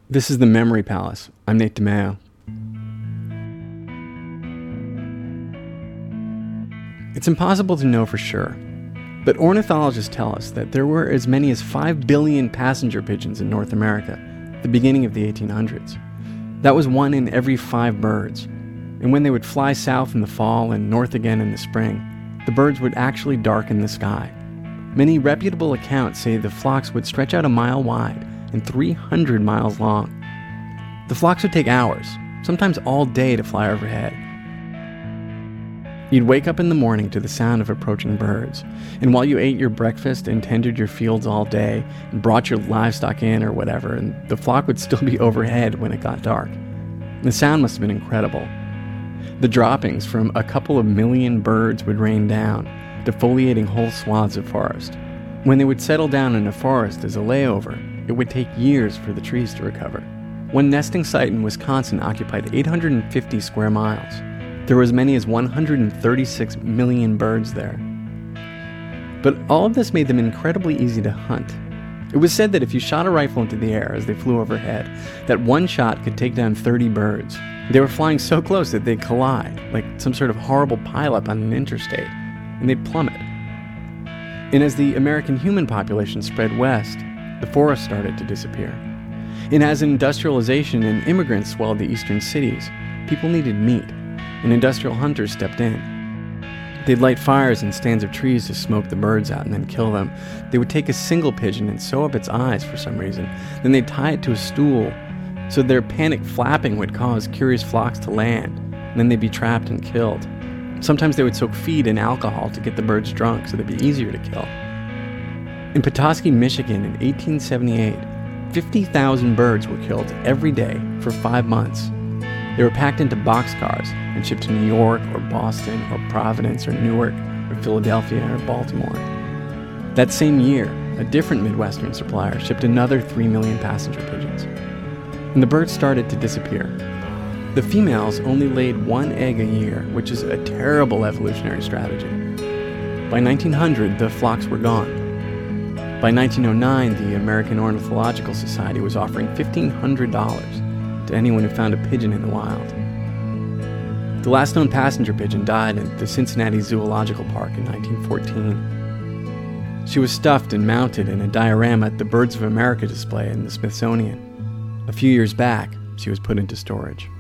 This is the Memory Palace. I'm Nate DeMeo. It's impossible to know for sure, but ornithologists tell us that there were as many as 5 billion passenger pigeons in North America at the beginning of the 1800s. That was 1 in every 5 birds. And when they would fly south in the fall and north again in the spring, the birds would actually darken the sky. Many reputable accounts say the flocks would stretch out a mile wide and 300 miles long. The flocks would take hours, sometimes all day, to fly overhead. You'd wake up in the morning to the sound of approaching birds, and while you ate your breakfast and tended your fields all day and brought your livestock in or whatever, and the flock would still be overhead when it got dark. The sound must have been incredible. The droppings from a couple of million birds would rain down, defoliating whole swaths of forest. When they would settle down in a forest as a layover, it would take years for the trees to recover. One nesting site in Wisconsin occupied 850 square miles. There were as many as 136 million birds there. But all of this made them incredibly easy to hunt. It was said that if you shot a rifle into the air as they flew overhead, that one shot could take down 30 birds. They were flying so close that they'd collide, like some sort of horrible pileup on an interstate, and they'd plummet. And as the American human population spread west, the forest started to disappear. And as industrialization and immigrants swelled the eastern cities, people needed meat, and industrial hunters stepped in. They'd light fires in stands of trees to smoke the birds out and then kill them. They would take a single pigeon and sew up its eyes for some reason. Then they'd tie it to a stool so their panicked flapping would cause curious flocks to land, and then they'd be trapped and killed. Sometimes they would soak feed in alcohol to get the birds drunk so they'd be easier to kill. In Petoskey, Michigan in 1878, 50,000 birds were killed every day for 5 months. They were packed into boxcars and shipped to New York or Boston or Providence or Newark or Philadelphia or Baltimore. That same year, a different Midwestern supplier shipped another 3 million passenger pigeons. And the birds started to disappear. The females only laid 1 egg a year, which is a terrible evolutionary strategy. By 1900, the flocks were gone. By 1909, the American Ornithological Society was offering $1,500 to anyone who found a pigeon in the wild. The last known passenger pigeon died at the Cincinnati Zoological Park in 1914. She was stuffed and mounted in a diorama at the Birds of America display in the Smithsonian. A few years back, she was put into storage.